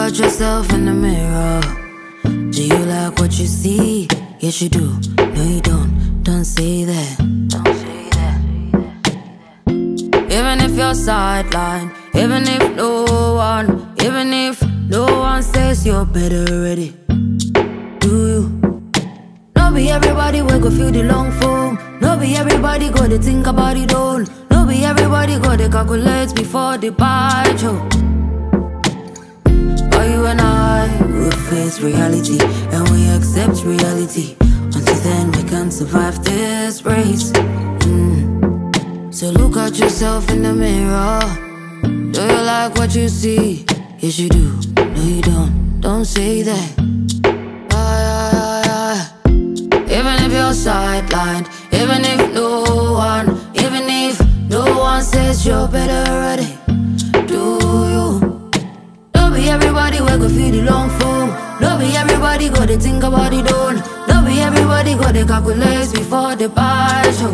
at yourself in the mirror. Do you like what you see? Yes you do. No you don't say that. Don't say that. Even if you're sidelined, even if no one says you're better already. Do you? No be everybody will go feel the long form. No be everybody go to think about it all. No be everybody go to calculate before they bite you. But you and I will face reality, and we accept reality. Until then we can survive this race. So look at yourself in the mirror. Do you like what you see? Yes you do. No you don't say that. Even if you're sidelined, even if no one says you're better already. Do you? Don't be everybody will go feel the long form. Don't be everybody go to think about it all. Don't be everybody go to calculate before they bite you.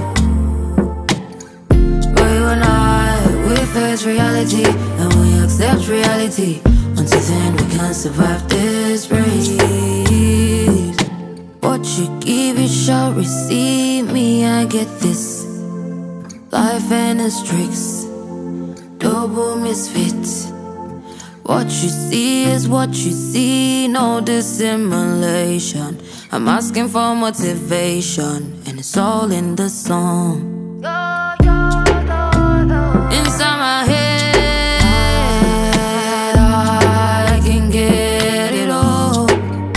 But you and I, we face reality, and we accept reality. Until then we can survive this race. What you give, you shall receive. Me, I get this. Life and its tricks, double misfits. What you see is what you see, no dissimulation. I'm asking for motivation, and it's all in the song. Inside my head, I can get it all.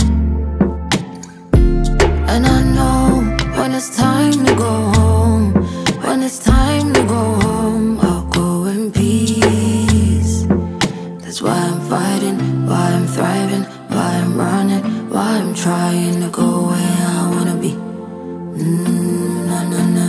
And I know when it's time to go home, when it's time to go home, I'll go in peace. That's why I'm fighting, why I'm thriving, why I'm running, why I'm trying to go where I wanna be. Na na na.